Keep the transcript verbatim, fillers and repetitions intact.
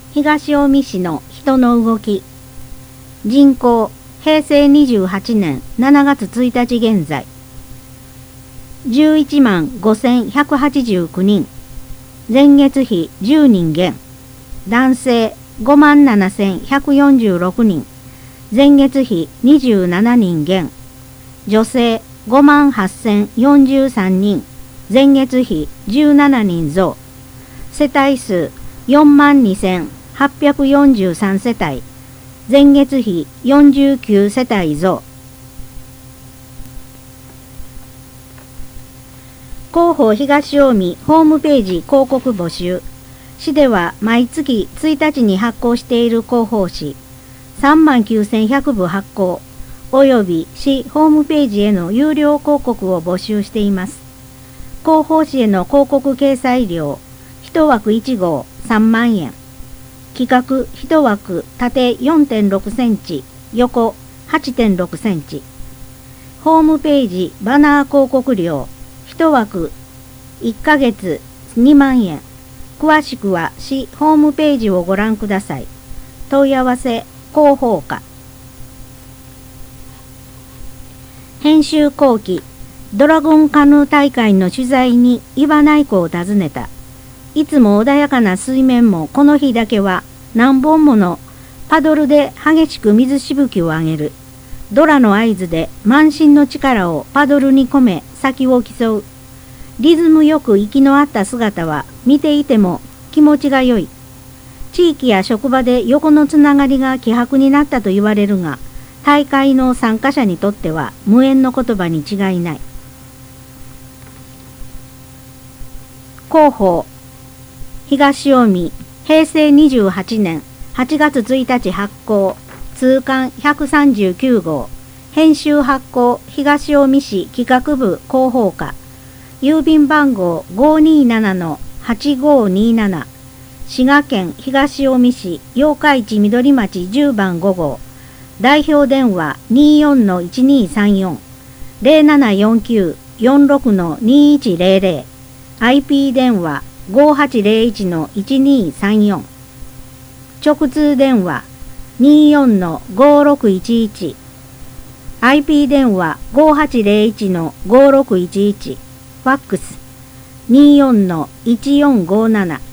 東近江市の人の動き。人口、へいせいにじゅうはちねんしちがつついたち現在。じゅういちまんごせんひゃくはちじゅうきゅうにん。前月比じゅうにん減。男性ごまんななせんひゃくよんじゅうろくにん。前月比にじゅうななにん減。女性ごまんはっせんよんじゅうさんにん。前月比じゅうななにん増。世帯数よんまんにせんはっぴゃくよんじゅうさん世帯。前月比よんじゅうきゅう世帯増。広報東近江ホームページ広告募集。市では毎月ついたちに発行している広報誌さんまんきゅうせんひゃくぶ発行および市ホームページへの有料広告を募集しています。広報誌への広告掲載料いち枠いち号さんまんえん。企画いち枠縦 よんてんろくセンチ横 はちてんろくセンチ。ホームページバナー広告料いち枠いっかげつにまんえん。詳しくは市ホームページをご覧ください。問い合わせ広報課。編集後期ドラゴンカヌー大会の取材に岩内湖を訪ねた。いつも穏やかな水面もこの日だけは何本ものパドルで激しく水しぶきを上げる。ドラの合図で満身の力をパドルに込め先を競う。リズムよく息の合った姿は見ていても気持ちが良い。地域や職場で横のつながりが希薄になったと言われるが、大会の参加者にとっては無縁の言葉に違いない。広報東近江へいせいにじゅうはちねんはちがつついたち発行通刊ひゃくさんじゅうきゅう号編集発行東近江市企画部広報課郵便番号 ごーにーななのはちごーにーなな 滋賀県東近江市八日市緑町じゅうばんご号代表電話 にーよんのいちにーさんよん ゼロななよんきゅうよんろくのにーいちゼロゼロ アイピー 電話 ごーはちゼロいちのいちにーさんよん 直通電話 にーよんのごーろくいちいち アイピー 電話 ごーはちゼロいちのごーろくいちいちファックス にーよんのいちよんごーなな